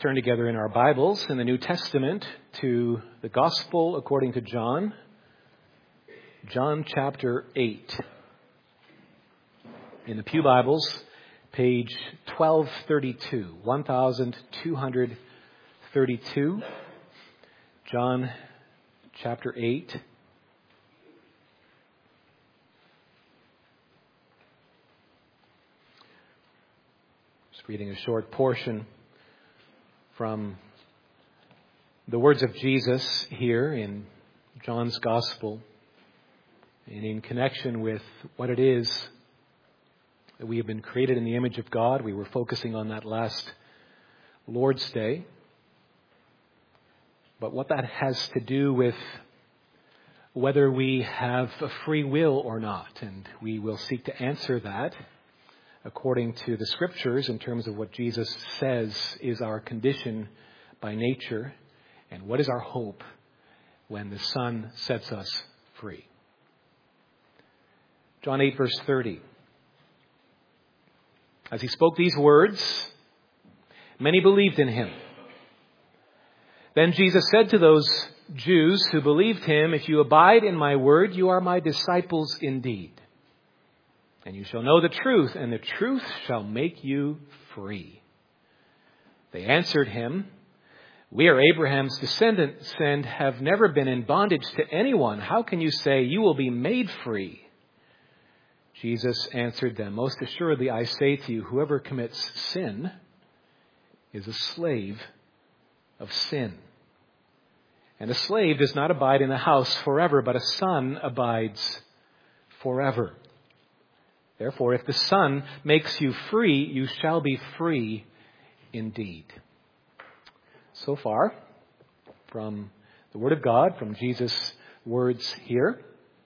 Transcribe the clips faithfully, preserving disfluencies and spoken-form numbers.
Turn together in our Bibles in the New Testament to the Gospel according to John, John chapter eight. In the Pew Bibles, page twelve thirty-two, twelve thirty-two, John chapter eight. Just reading a short portion from the words of Jesus here in John's Gospel, and in connection with what it is that we have been created in the image of God. We were focusing on that last Lord's Day. But what that has to do with whether we have a free will or not, and we will seek to answer that according to the Scriptures in terms of what Jesus says is our condition by nature, and what is our hope when the Son sets us free. John eight verse thirty. As he spoke these words, many believed in him. Then Jesus said to those Jews who believed him, "If you abide in my word, you are my disciples indeed. And you shall know the truth, and the truth shall make you free." They answered him, "We are Abraham's descendants and have never been in bondage to anyone. How can you say you will be made free?" Jesus answered them, "Most assuredly I say to you, whoever commits sin is a slave of sin. And a slave does not abide in the house forever, but a son abides forever. Therefore, if the Son makes you free, you shall be free indeed." So far, from the Word of God, from Jesus' words here.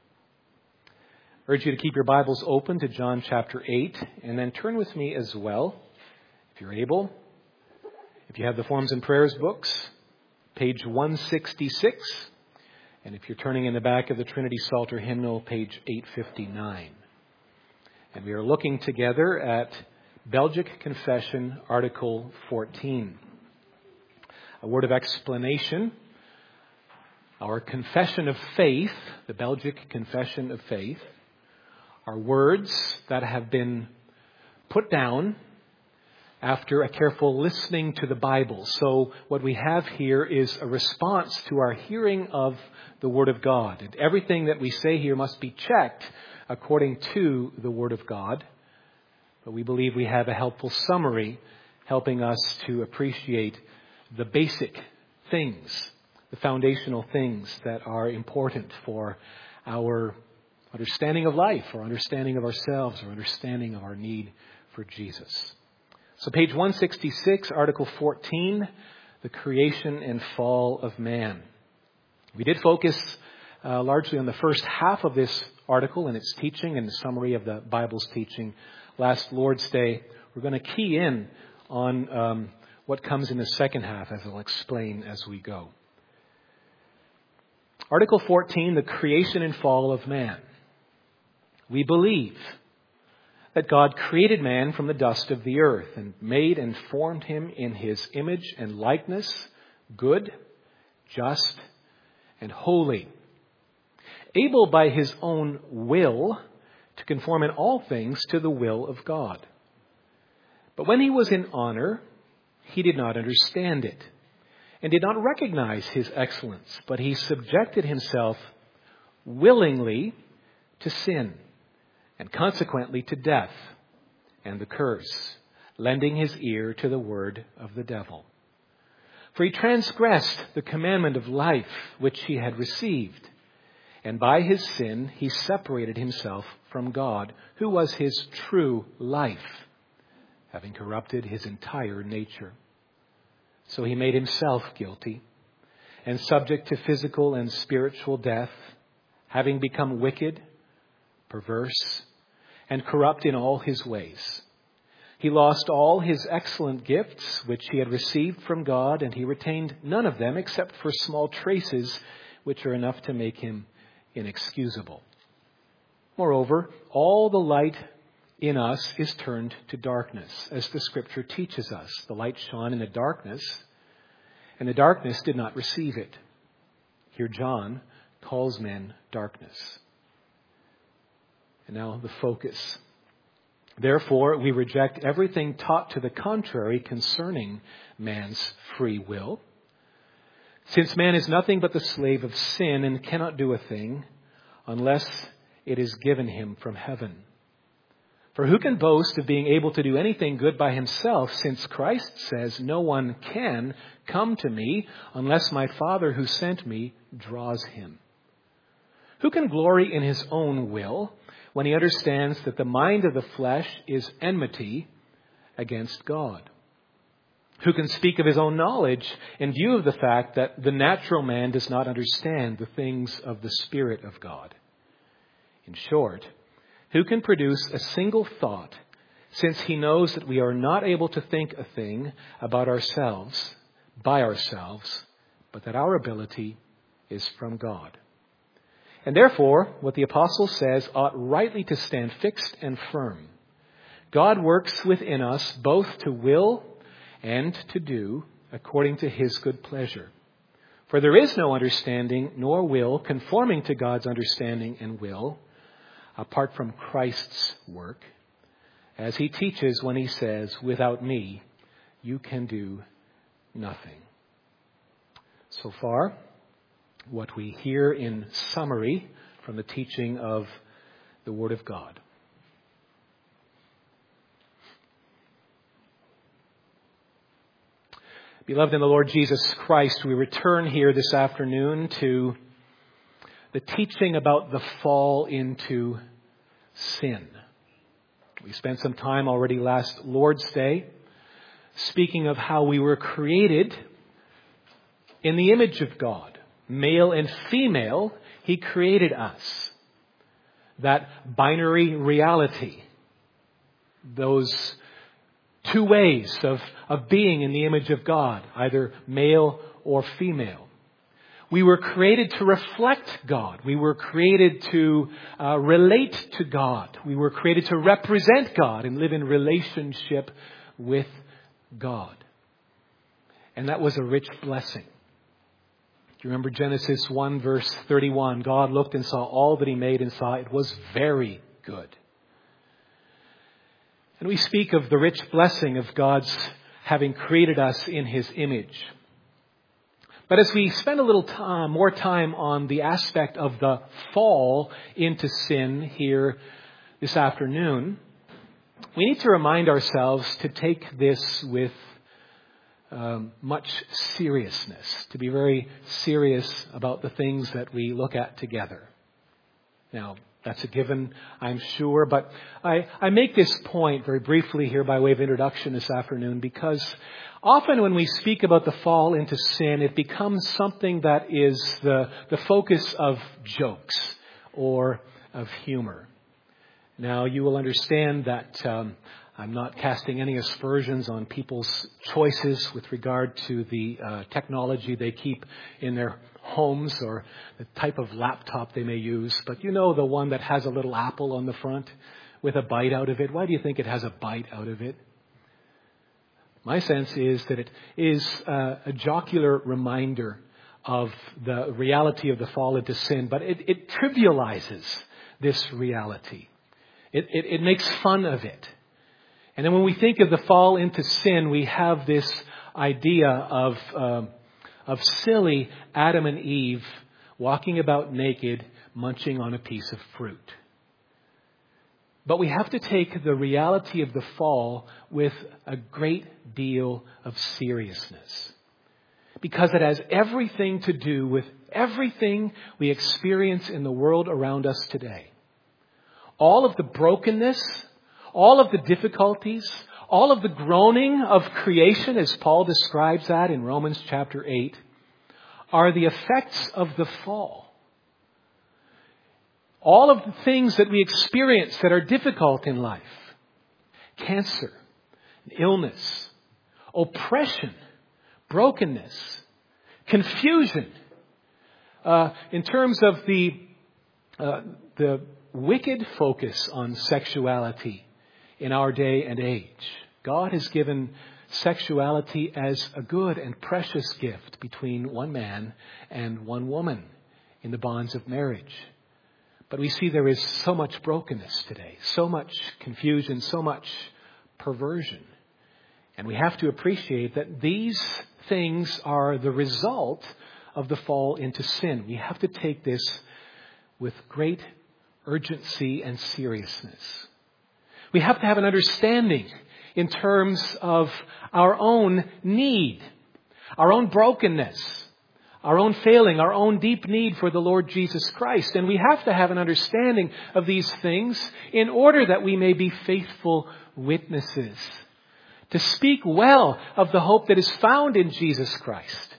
I urge you to keep your Bibles open to John chapter eight, and then turn with me as well, if you're able. If you have the Forms and Prayers books, page one sixty-six, and if you're turning in the back of the Trinity Psalter hymnal, page eight fifty-nine. And we are looking together at Belgic Confession, Article fourteen. A word of explanation. Our confession of faith, the Belgic Confession of Faith, are words that have been put down after a careful listening to the Bible. So what we have here is a response to our hearing of the Word of God. And everything that we say here must be checked according to the Word of God. But we believe we have a helpful summary helping us to appreciate the basic things, the foundational things that are important for our understanding of life, or understanding of ourselves, or understanding of our need for Jesus. So page one sixty-six, Article fourteen, the creation and fall of man. We did focus uh, largely on the first half of this article and its teaching and the summary of the Bible's teaching last Lord's Day. We're going to key in on um, what comes in the second half, as I'll explain as we go. Article fourteen, the creation and fall of man. We believe that God created man from the dust of the earth and made and formed him in his image and likeness, good, just, and holy, able by his own will to conform in all things to the will of God. But when he was in honor, he did not understand it and did not recognize his excellence, but he subjected himself willingly to sin, and consequently to death and the curse, lending his ear to the word of the devil. For he transgressed the commandment of life which he had received, and by his sin he separated himself from God, who was his true life, having corrupted his entire nature. So he made himself guilty and subject to physical and spiritual death, having become wicked, perverse, and corrupt in all his ways. He lost all his excellent gifts which he had received from God, and he retained none of them except for small traces which are enough to make him inexcusable. Moreover, all the light in us is turned to darkness, as the Scripture teaches us. The light shone in the darkness, and the darkness did not receive it. Here John calls men darkness. And now the focus. Therefore, we reject everything taught to the contrary concerning man's free will. Since man is nothing but the slave of sin and cannot do a thing unless it is given him from heaven. For who can boast of being able to do anything good by himself, since Christ says, no one can come to me unless my Father who sent me draws him? Who can glory in his own will when he understands that the mind of the flesh is enmity against God? Who can speak of his own knowledge in view of the fact that the natural man does not understand the things of the Spirit of God? In short, who can produce a single thought, since he knows that we are not able to think a thing about ourselves, by ourselves, but that our ability is from God? And therefore, what the apostle says ought rightly to stand fixed and firm. God works within us both to will and to do according to his good pleasure. For there is no understanding nor will conforming to God's understanding and will apart from Christ's work, as he teaches when he says, without me, you can do nothing. So far, what we hear in summary from the teaching of the Word of God. Beloved in the Lord Jesus Christ, we return here this afternoon to the teaching about the fall into sin. We spent some time already last Lord's Day speaking of how we were created in the image of God. Male and female, he created us. That binary reality, those two ways of, of being in the image of God, either male or female. We were created to reflect God. We were created to uh, relate to God. We were created to represent God and live in relationship with God. And that was a rich blessing. Do you remember Genesis one verse thirty-one? God looked and saw all that he made and saw it was very good. And we speak of the rich blessing of God's having created us in his image. But as we spend a little time, more time on the aspect of the fall into sin here this afternoon, we need to remind ourselves to take this with um, much seriousness, to be very serious about the things that we look at together. Now, that's a given, I'm sure, but I, I make this point very briefly here by way of introduction this afternoon because often when we speak about the fall into sin, it becomes something that is the, the focus of jokes or of humor. Now, you will understand that um, I'm not casting any aspersions on people's choices with regard to the uh, technology they keep in their homes or the type of laptop they may use. But you know the one that has a little apple on the front with a bite out of it. Why do you think it has a bite out of it? My sense is that it is uh, a jocular reminder of the reality of the fall into sin, but it, it trivializes this reality. It, it, it makes fun of it. And then when we think of the fall into sin, we have this idea of uh, of silly Adam and Eve walking about naked, munching on a piece of fruit. But we have to take the reality of the fall with a great deal of seriousness, because it has everything to do with everything we experience in the world around us today. All of the brokenness, all of the difficulties, all of the groaning of creation, as Paul describes that in Romans chapter eight, are the effects of the fall. All of the things that we experience that are difficult in life, cancer, illness, oppression, brokenness, confusion, uh, in terms of the uh, the wicked focus on sexuality in our day and age. God has given sexuality as a good and precious gift between one man and one woman in the bonds of marriage. But we see there is so much brokenness today, so much confusion, so much perversion. And we have to appreciate that these things are the result of the fall into sin. We have to take this with great urgency and seriousness. We have to have an understanding in terms of our own need, our own brokenness, our own failing, our own deep need for the Lord Jesus Christ. And we have to have an understanding of these things in order that we may be faithful witnesses, to speak well of the hope that is found in Jesus Christ.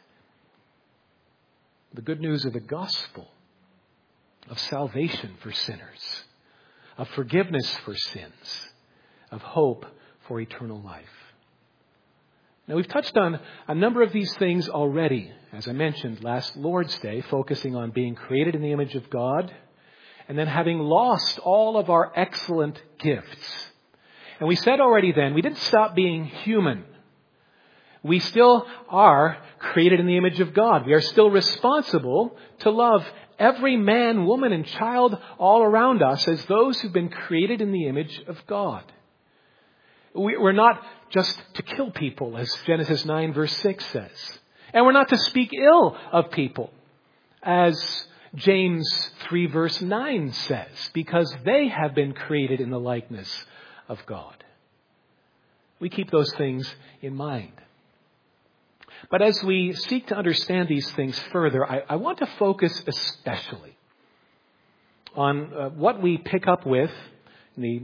The good news of the gospel, of salvation for sinners, of forgiveness for sins, of hope for eternal life. Now, we've touched on a number of these things already, as I mentioned last Lord's Day, focusing on being created in the image of God and then having lost all of our excellent gifts. And we said already then, we didn't stop being human. We still are created in the image of God. We are still responsible to love every man, woman, and child all around us as those who've been created in the image of God. We're not just to kill people, as Genesis nine verse six says. And we're not to speak ill of people, as James three verse nine says, because they have been created in the likeness of God. We keep those things in mind. But as we seek to understand these things further, I, I want to focus especially on uh, what we pick up with in the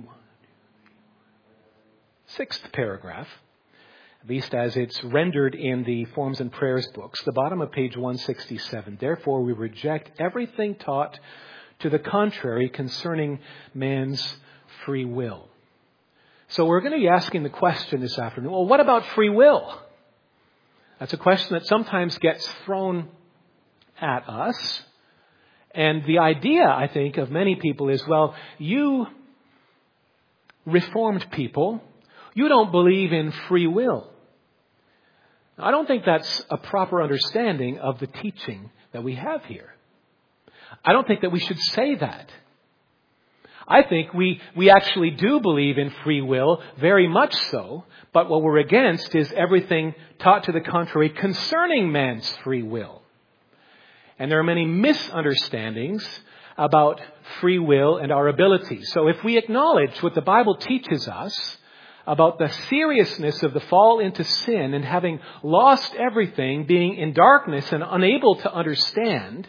sixth paragraph, at least as it's rendered in the Forms and Prayers books, the bottom of page one sixty-seven. Therefore, we reject everything taught to the contrary concerning man's free will. So we're going to be asking the question this afternoon, well, what about free will? That's a question that sometimes gets thrown at us. And the idea, I think, of many people is, well, you Reformed people, you don't believe in free will. I don't think that's a proper understanding of the teaching that we have here. I don't think that we should say that. I think we, we actually do believe in free will, very much so, but what we're against is everything taught to the contrary concerning man's free will. And there are many misunderstandings about free will and our abilities. So if we acknowledge what the Bible teaches us about the seriousness of the fall into sin and having lost everything, being in darkness and unable to understand,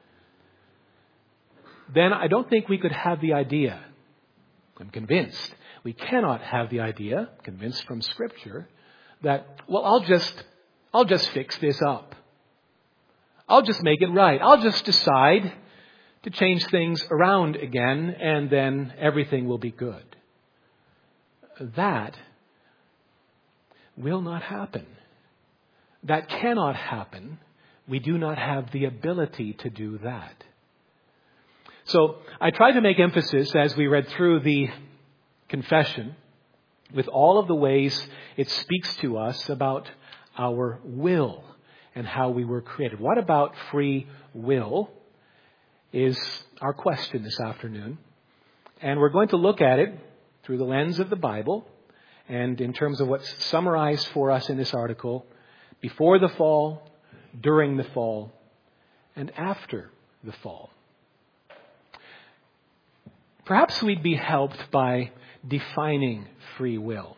then I don't think we could have the idea. I'm convinced we cannot have the idea, convinced from Scripture, that, well, I'll just, I'll just fix this up. I'll just make it right. I'll just decide to change things around again and then everything will be good. That will not happen. That cannot happen. We do not have the ability to do that. So I tried to make emphasis as we read through the confession with all of the ways it speaks to us about our will and how we were created. What about free will is our question this afternoon. And we're going to look at it through the lens of the Bible and in terms of what's summarized for us in this article before the fall, during the fall, and after the fall. Perhaps we'd be helped by defining free will.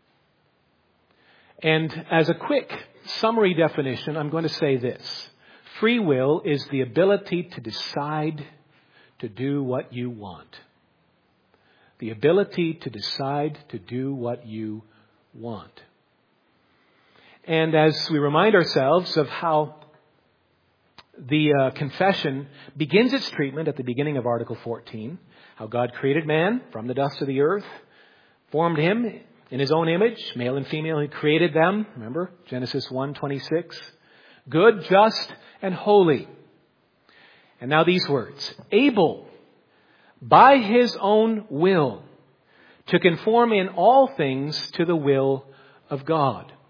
And as a quick summary definition, I'm going to say this. Free will is the ability to decide to do what you want. The ability to decide to do what you want. And as we remind ourselves of how the uh, confession begins its treatment at the beginning of Article fourteen, how God created man from the dust of the earth, formed him in his own image, male and female, he created them. Remember, Genesis one twenty-six. Good, just, and holy. And now these words. Able, by his own will, to conform in all things to the will of God.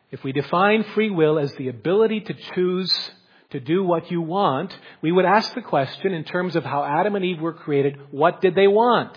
If we define free will as the ability to choose to do what you want, we would ask the question in terms of how Adam and Eve were created, what did they want?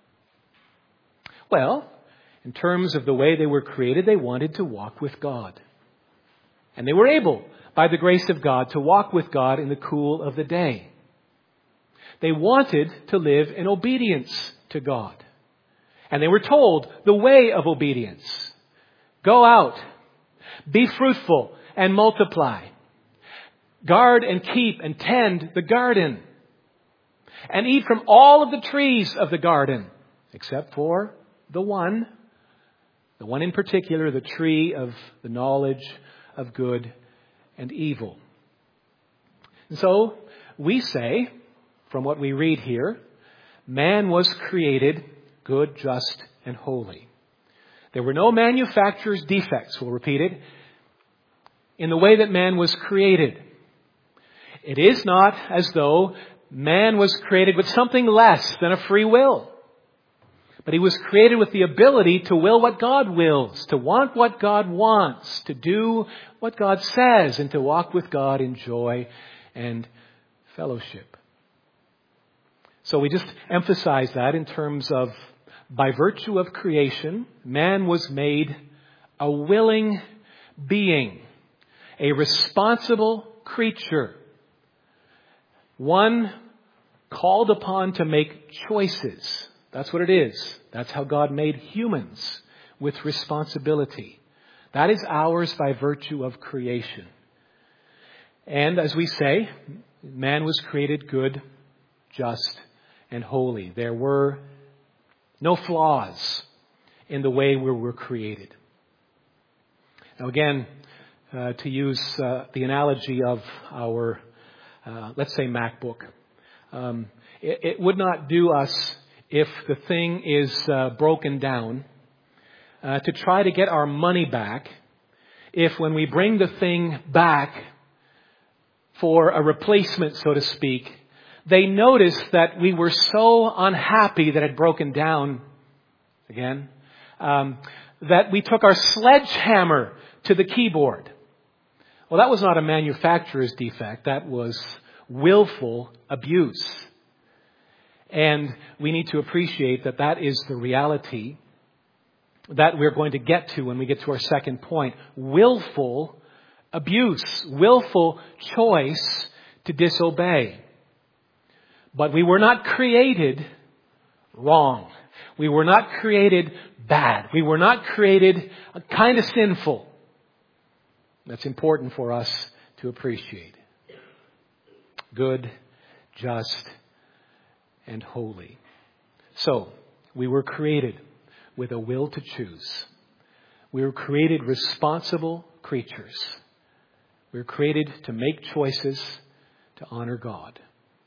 Well, in terms of the way they were created, they wanted to walk with God. And they were able, by the grace of God, to walk with God in the cool of the day. They wanted to live in obedience to God. And they were told the way of obedience. Go out, be fruitful, and multiply. Guard and keep and tend the garden. And eat from all of the trees of the garden, except for the one, the one in particular, the tree of the knowledge of good and evil. And so we say, from what we read here, man was created good, just, and holy. There were no manufacturer's defects, we'll repeat it, in the way that man was created. It is not as though man was created with something less than a free will. But he was created with the ability to will what God wills, to want what God wants, to do what God says, and to walk with God in joy and fellowship. So we just emphasize that in terms of, by virtue of creation, man was made a willing being, a responsible creature, one called upon to make choices. That's what it is. That's how God made humans, with responsibility. That is ours by virtue of creation. And as we say, man was created good, just, and holy. There were no flaws in the way we were created. Now again, uh, to use uh, the analogy of our, uh, let's say, MacBook, um, it, it would not do us if the thing is uh, broken down uh, to try to get our money back if when we bring the thing back for a replacement, so to speak, they notice that we were so unhappy that it had broken down again, um, that we took our sledgehammer to the keyboard. Well, that was not a manufacturer's defect. That was willful abuse. And we need to appreciate that that is the reality that we're going to get to when we get to our second point. Willful abuse, willful choice to disobey. But we were not created wrong. We were not created bad. We were not created kind of sinful. That's important for us to appreciate. Good, just, and holy. So, we were created with a will to choose. We were created responsible creatures. We were created to make choices to honor God.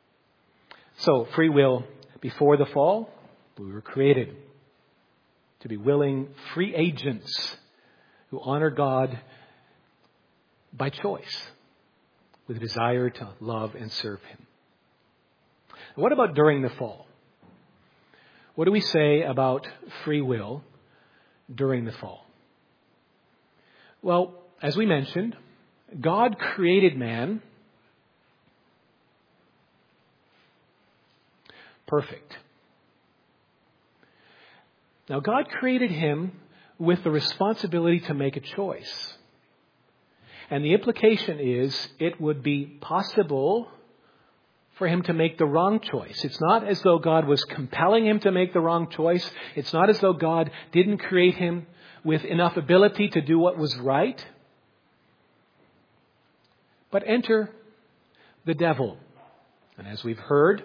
So, free will before the fall, we were created to be willing free agents who honor God by choice, with a desire to love and serve Him. What about during the fall? What do we say about free will during the fall? Well, as we mentioned, God created man perfect. Now, God created him with the responsibility to make a choice. And the implication is it would be possible for him to make the wrong choice. It's not as though God was compelling him to make the wrong choice. It's not as though God didn't create him with enough ability to do what was right. But enter the devil. And as we've heard,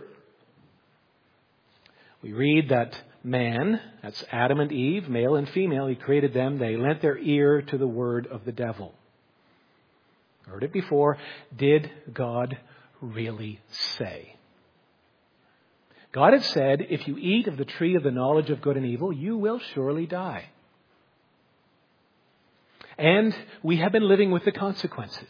we read that man, that's Adam and Eve, male and female, He created them. They lent their ear to the word of the devil. Heard it before. Did God really say? God had said, if you eat of the tree of the knowledge of good and evil, you will surely die. And we have been living with the consequences.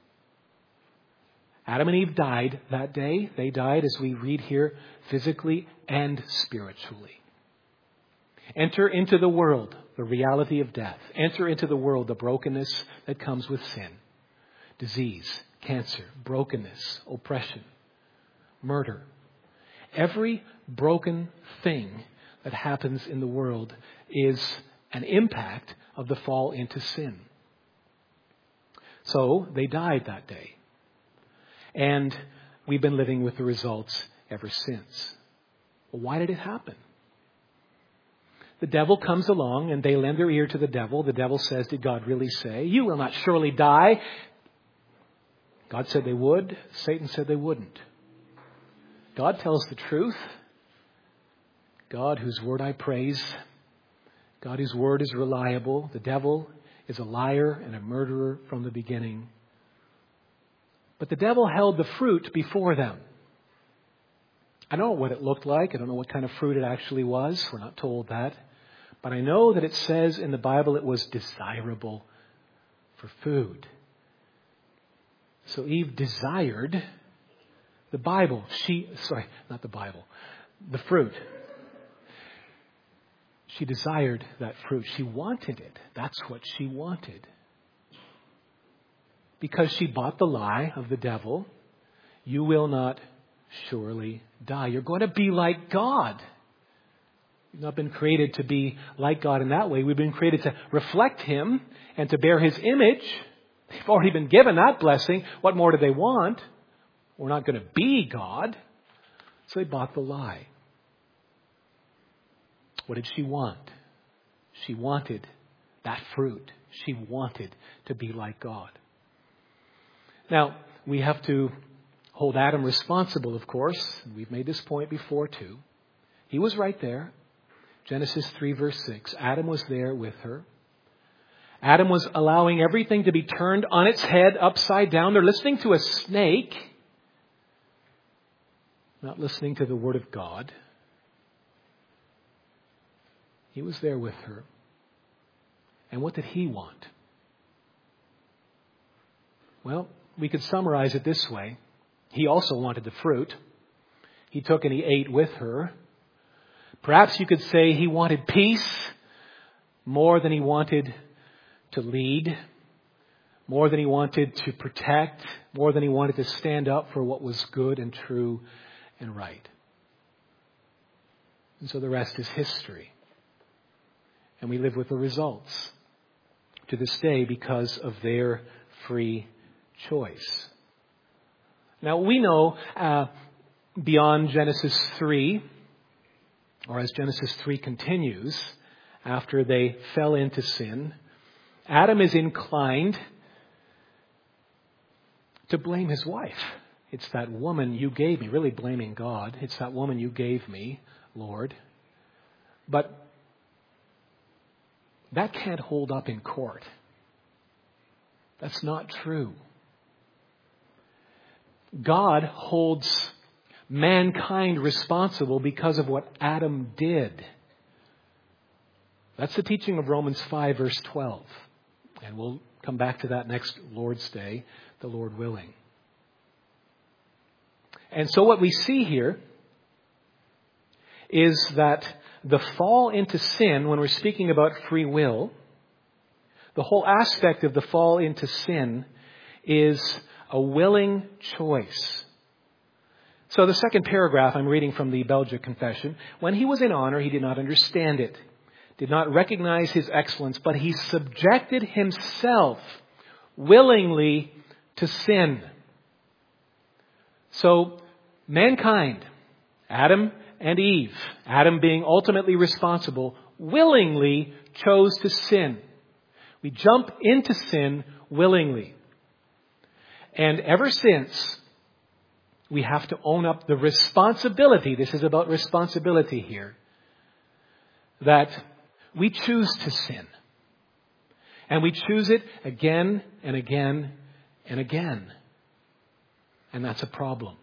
Adam and Eve died that day. They died, as we read here, physically and spiritually. Enter into the world the reality of death. Enter into the world the brokenness that comes with sin. Disease, cancer, brokenness, oppression, murder. Every broken thing that happens in the world is an impact of the fall into sin. So they died that day. And we've been living with the results ever since. Well, why did it happen? The devil comes along and they lend their ear to the devil. The devil says, did God really say, you will not surely die? God said they would. Satan said they wouldn't. God tells the truth. God, whose word I praise. God, whose word is reliable. The devil is a liar and a murderer from the beginning. But the devil held the fruit before them. I don't know what it looked like. I don't know what kind of fruit it actually was. We're not told that. But I know that it says in the Bible it was desirable for food. So Eve desired the Bible. She, sorry, not the Bible, the fruit. She desired that fruit. She wanted it. That's what she wanted. Because she bought the lie of the devil, you will not surely die. You're going to be like God. You've not been created to be like God in that way. We've been created to reflect Him and to bear His image. They've already been given that blessing. What more do they want? We're not going to be God. So they bought the lie. What did she want? She wanted that fruit. She wanted to be like God. Now, we have to hold Adam responsible, of course. We've made this point before too. He was right there. Genesis three verse six. Adam was there with her. Adam was allowing everything to be turned on its head, upside down. They're listening to a snake, not listening to the Word of God. He was there with her. And what did he want? Well, we could summarize it this way. He also wanted the fruit. He took and he ate with her. Perhaps you could say he wanted peace more than he wanted to lead, more than he wanted to protect, more than he wanted to stand up for what was good and true and right. And so the rest is history. And we live with the results to this day because of their free choice. Now we know uh, beyond Genesis three, or as Genesis three continues, after they fell into sin, Adam is inclined to blame his wife. It's that woman you gave me, really blaming God. It's that woman you gave me, Lord. But that can't hold up in court. That's not true. God holds mankind responsible because of what Adam did. That's the teaching of Romans five verse twelve. And we'll come back to that next Lord's Day, the Lord willing. And so what we see here is that the fall into sin, when we're speaking about free will, the whole aspect of the fall into sin is a willing choice. So the second paragraph I'm reading from the Belgic Confession. When he was in honor, he did not understand it, did not recognize his excellence, but he subjected himself willingly to sin. So mankind, Adam and Eve, Adam being ultimately responsible, willingly chose to sin. We jump into sin willingly. And ever since, we have to own up the responsibility. This is about responsibility here. That we choose to sin. And we choose it again and again and again. And that's a problem.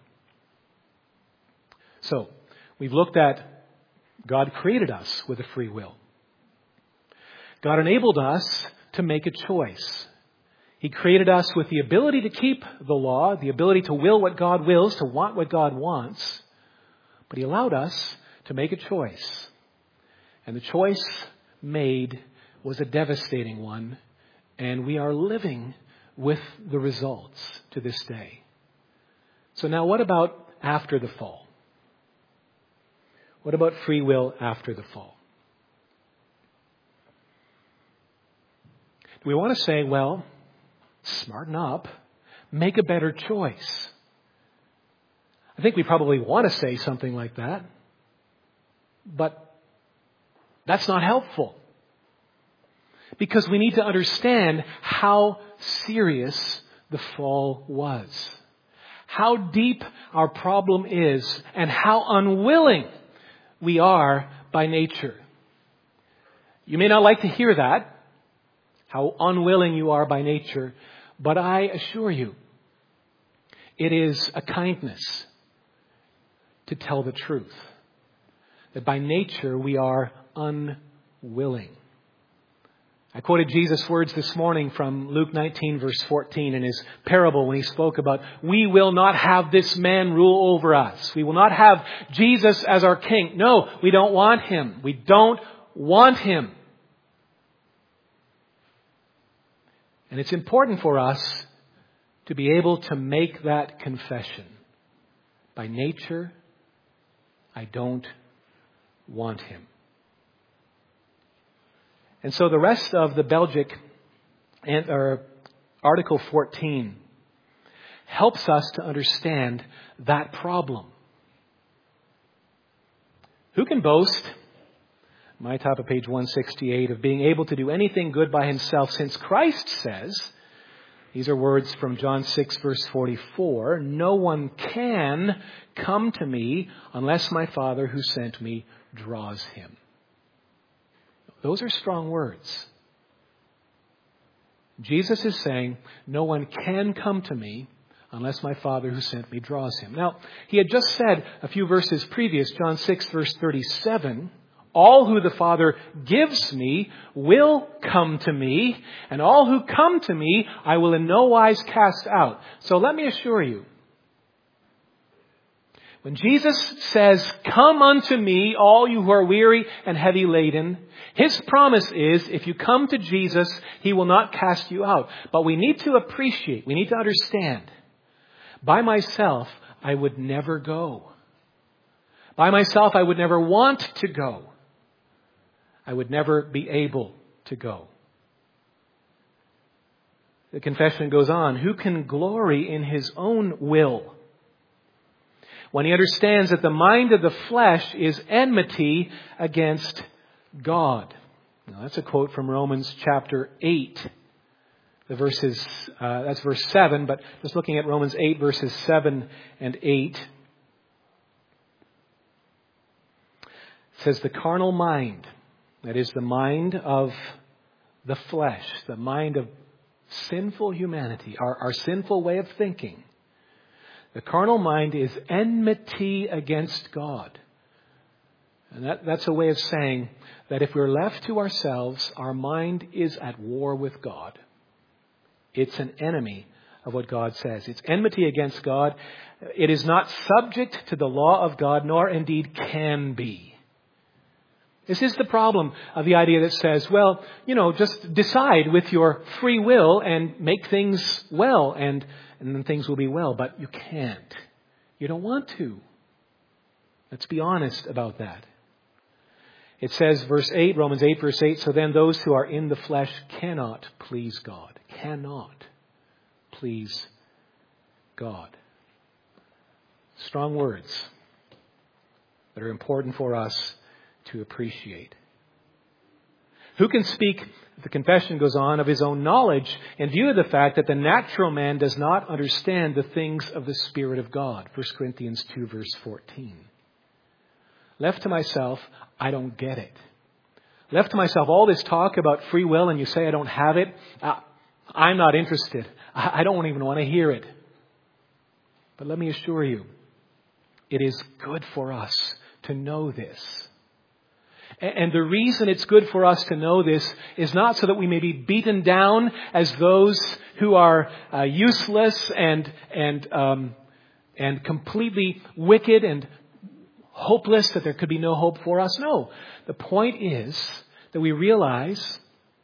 So, we've looked at God created us with a free will. God enabled us to make a choice. He created us with the ability to keep the law, the ability to will what God wills, to want what God wants. But He allowed us to make a choice. And the choice made was a devastating one, and we are living with the results to this day. So now what about after the fall? What about free will after the fall? Do we want to say, well, smarten up, make a better choice? I think we probably want to say something like that, but that's not helpful. Because we need to understand how serious the fall was. How deep our problem is and how unwilling we are by nature. You may not like to hear that, how unwilling you are by nature, but I assure you, it is a kindness to tell the truth. That by nature we are unwilling. I quoted Jesus' words this morning from Luke nineteen, verse fourteen, in his parable when he spoke about, we will not have this man rule over us. We will not have Jesus as our king. No, we don't want him. We don't want him. And it's important for us to be able to make that confession. By nature, I don't want him. And so the rest of the Belgic and, or Article fourteen helps us to understand that problem. Who can boast, my top of page one sixty-eight, of being able to do anything good by himself, since Christ says, these are words from John six, verse forty-four, no one can come to me unless my Father who sent me draws him. Those are strong words. Jesus is saying, no one can come to me unless my Father who sent me draws him. Now, he had just said a few verses previous, John six, verse thirty-seven, all who the Father gives me will come to me, and all who come to me I will in no wise cast out. So let me assure you, when Jesus says, come unto me, all you who are weary and heavy laden, his promise is, if you come to Jesus, he will not cast you out. But we need to appreciate, we need to understand, by myself, I would never go. By myself, I would never want to go. I would never be able to go. The confession goes on, who can glory in his own will? When he understands that the mind of the flesh is enmity against God. Now, that's a quote from Romans chapter eight. The verses, uh, that's verse seven, but just looking at Romans eight, verses seven and eight. It says, the carnal mind, that is the mind of the flesh, the mind of sinful humanity, our, our sinful way of thinking. The carnal mind is enmity against God. And that, that's a way of saying that if we're left to ourselves, our mind is at war with God. It's an enemy of what God says. It's enmity against God. It is not subject to the law of God, nor indeed can be. This is the problem of the idea that says, well, you know, just decide with your free will and make things well, and, and then things will be well. But you can't. You don't want to. Let's be honest about that. It says, verse eight, Romans eight, verse eight, so then those who are in the flesh cannot please God. Cannot please God. Strong words that are important for us to appreciate. Who can speak, the confession goes on, of his own knowledge in view of the fact that the natural man does not understand the things of the Spirit of God? First Corinthians two, verse fourteen. Left to myself, I don't get it. Left to myself, all this talk about free will, and you say I don't have it, uh, I'm not interested. I, I don't even want to hear it. But let me assure you, it is good for us to know this. And the reason it's good for us to know this is not so that we may be beaten down as those who are uh, useless and and um, and completely wicked and hopeless, that there could be no hope for us. No. The point is that we realize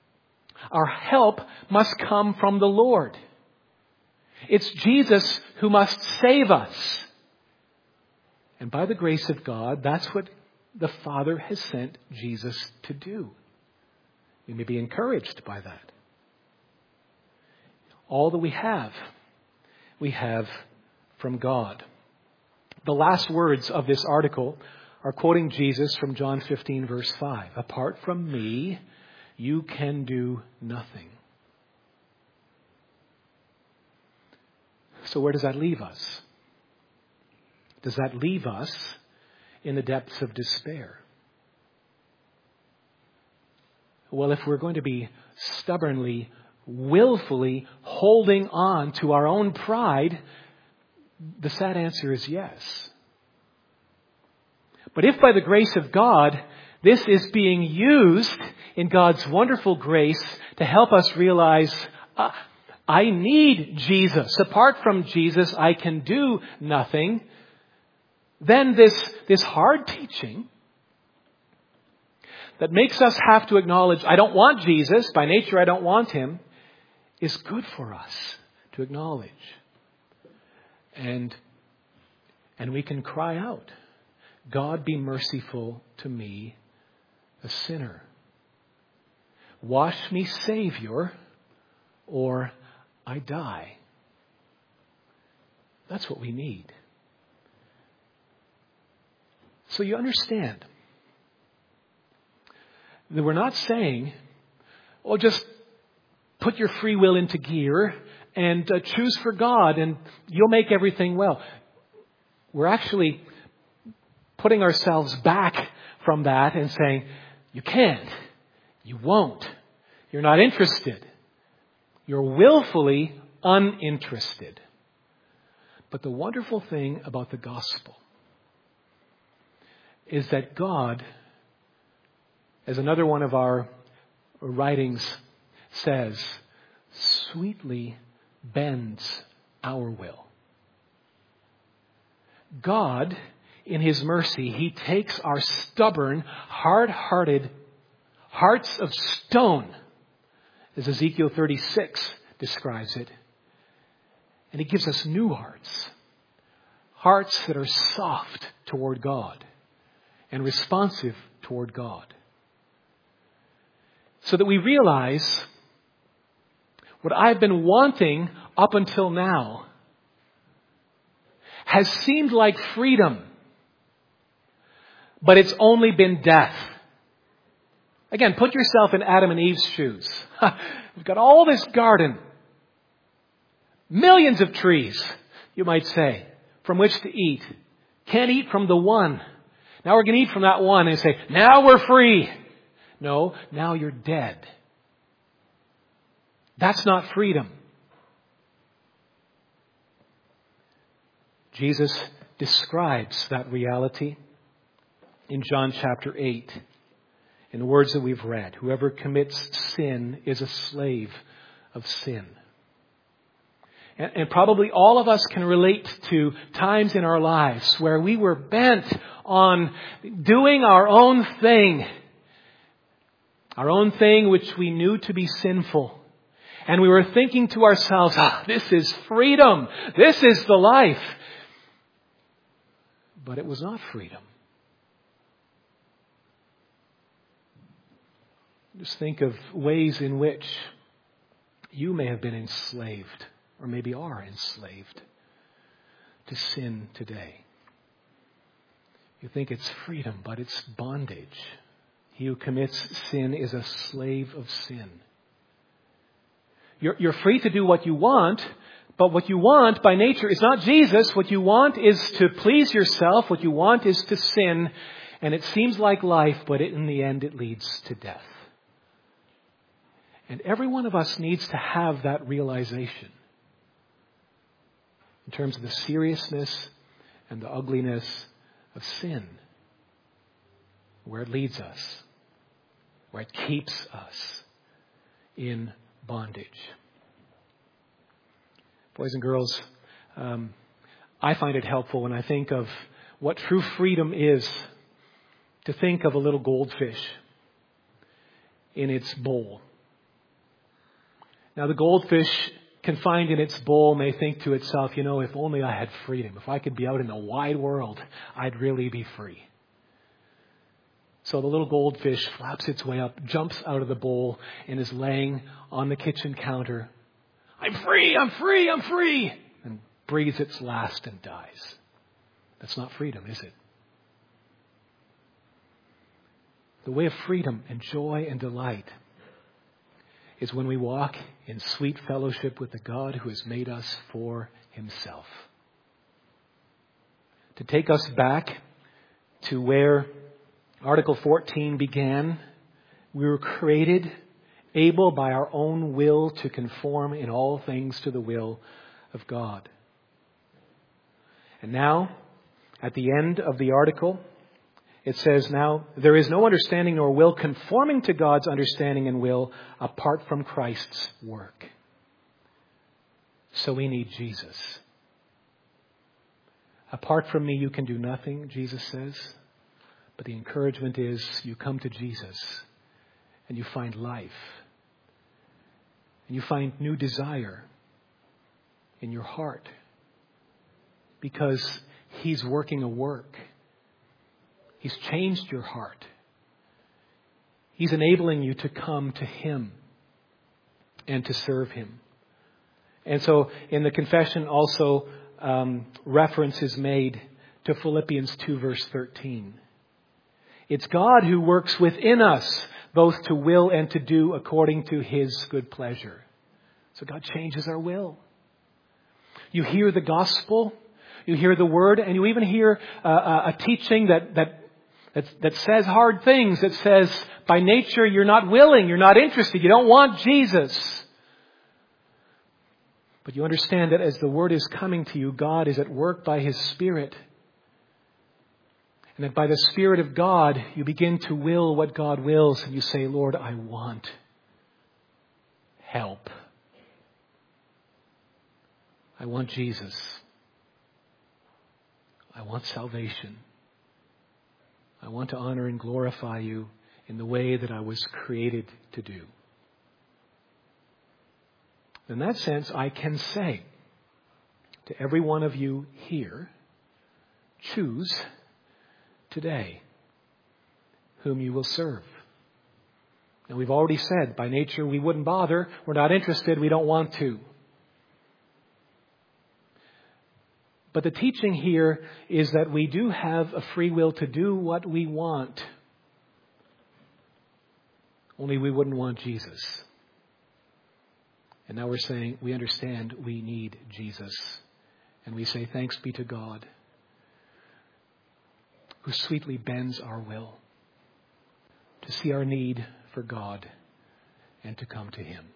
Our help must come from the Lord. It's Jesus who must save us. And by the grace of God, that's what the Father has sent Jesus to do. We may be encouraged by that. All that we have, we have from God. The last words of this article are quoting Jesus from John fifteen, verse five. Apart from me, you can do nothing. So where does that leave us? Does that leave us in the depths of despair? Well, if we're going to be stubbornly, willfully holding on to our own pride, the sad answer is yes. But if by the grace of God, this is being used in God's wonderful grace to help us realize, uh, I need Jesus. Apart from Jesus, I can do nothing. Then this, this hard teaching that makes us have to acknowledge, I don't want Jesus, by nature I don't want Him, is good for us to acknowledge. And, and we can cry out, God be merciful to me, a sinner. Wash me, Savior, or I die. That's what we need. So you understand that we're not saying, oh, just put your free will into gear and uh, choose for God and you'll make everything well. We're actually putting ourselves back from that and saying, you can't, you won't, you're not interested. You're willfully uninterested. But the wonderful thing about the gospel is that God, as another one of our writings says, sweetly bends our will. God, in His mercy, He takes our stubborn, hard-hearted hearts of stone, as Ezekiel thirty-six describes it, and He gives us new hearts. Hearts that are soft toward God and responsive toward God. So that we realize what I've been wanting up until now has seemed like freedom, but it's only been death. Again, put yourself in Adam and Eve's shoes. We've got all this garden, millions of trees, you might say, from which to eat. Can't eat from the one. Now we're going to eat from that one and say, now we're free. No, now you're dead. That's not freedom. Jesus describes that reality in John chapter eight. In the words that we've read, whoever commits sin is a slave of sin. And, and probably all of us can relate to times in our lives where we were bent on doing our own thing. Our own thing which we knew to be sinful. And we were thinking to ourselves, ah, this is freedom. This is the life. But it was not freedom. Just think of ways in which you may have been enslaved, or maybe are enslaved, to sin today. You think it's freedom, but it's bondage. He who commits sin is a slave of sin. You're, you're free to do what you want, but what you want by nature is not Jesus. What you want is to please yourself. What you want is to sin. And it seems like life, but it, in the end it leads to death. And every one of us needs to have that realization in terms of the seriousness and the ugliness of sin, where it leads us, where it keeps us in bondage. Boys and girls, um, I find it helpful when I think of what true freedom is to think of a little goldfish in its bowl. Now the goldfish confined in its bowl may think to itself, you know, if only I had freedom. If I could be out in the wide world, I'd really be free. So the little goldfish flaps its way up, jumps out of the bowl, and is laying on the kitchen counter. I'm free, I'm free, I'm free! And breathes its last and dies. That's not freedom, is it? The way of freedom and joy and delight is when we walk in sweet fellowship with the God who has made us for himself. To take us back to where Article fourteen began, we were created able by our own will to conform in all things to the will of God. And now, at the end of the article, it says, now, there is no understanding nor will conforming to God's understanding and will apart from Christ's work. So we need Jesus. Apart from me, you can do nothing, Jesus says. But the encouragement is you come to Jesus and you find life. And you find new desire in your heart. Because he's working a work. He's changed your heart. He's enabling you to come to him and to serve him. And so in the confession also um, reference is made to Philippians two verse thirteen. It's God who works within us both to will and to do according to his good pleasure. So God changes our will. You hear the gospel, you hear the word, and you even hear uh, a teaching that, that That, that says hard things, that says by nature you're not willing, you're not interested, you don't want Jesus. But you understand that as the word is coming to you, God is at work by his Spirit. And that by the Spirit of God, you begin to will what God wills. And you say, Lord, I want help. I want Jesus. I want salvation. I want to honor and glorify you in the way that I was created to do. In that sense, I can say to every one of you here, choose today whom you will serve. Now, we've already said, by nature, we wouldn't bother. We're not interested. We don't want to. But the teaching here is that we do have a free will to do what we want. Only we wouldn't want Jesus. And now we're saying we understand we need Jesus. And we say thanks be to God who sweetly bends our will to see our need for God and to come to him.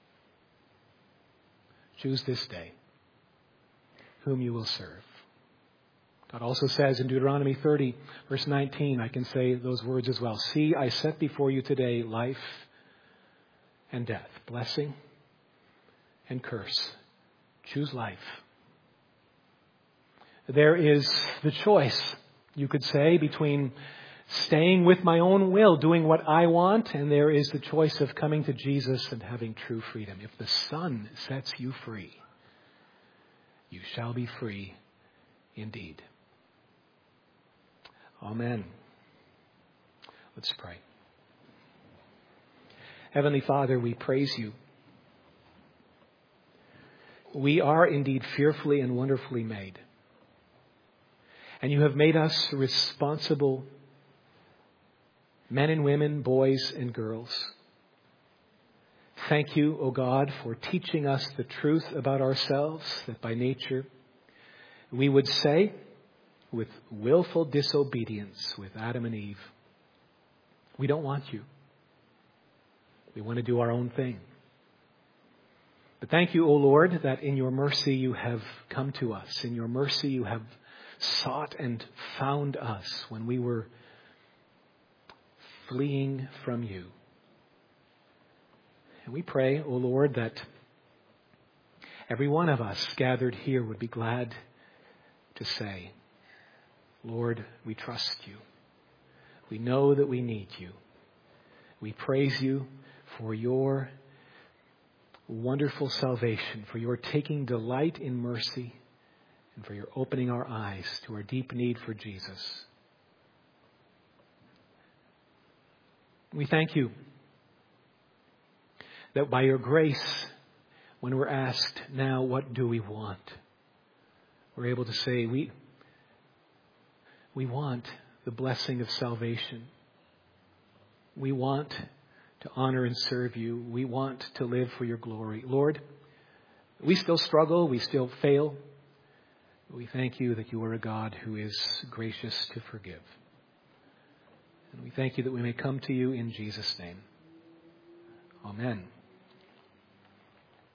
Choose this day whom you will serve. God also says in Deuteronomy thirty, verse nineteen, I can say those words as well. See, I set before you today life and death, blessing and curse. Choose life. There is the choice, you could say, between staying with my own will, doing what I want, and there is the choice of coming to Jesus and having true freedom. If the Son sets you free, you shall be free indeed. Amen. Let's pray. Heavenly Father, we praise you. We are indeed fearfully and wonderfully made. And you have made us responsible men and women, boys and girls. Thank you, O God, for teaching us the truth about ourselves, that by nature we would say, with willful disobedience with Adam and Eve, we don't want you. We want to do our own thing. But thank you, O Lord, that in your mercy you have come to us. In your mercy you have sought and found us when we were fleeing from you. And we pray, O Lord, that every one of us gathered here would be glad to say, Lord, we trust you. We know that we need you. We praise you for your wonderful salvation, for your taking delight in mercy, and for your opening our eyes to our deep need for Jesus. We thank you that by your grace, when we're asked, now what do we want? We're able to say, we, we want the blessing of salvation. We want to honor and serve you. We want to live for your glory. Lord, we still struggle. We still fail. We thank you that you are a God who is gracious to forgive. And we thank you that we may come to you in Jesus' name. Amen.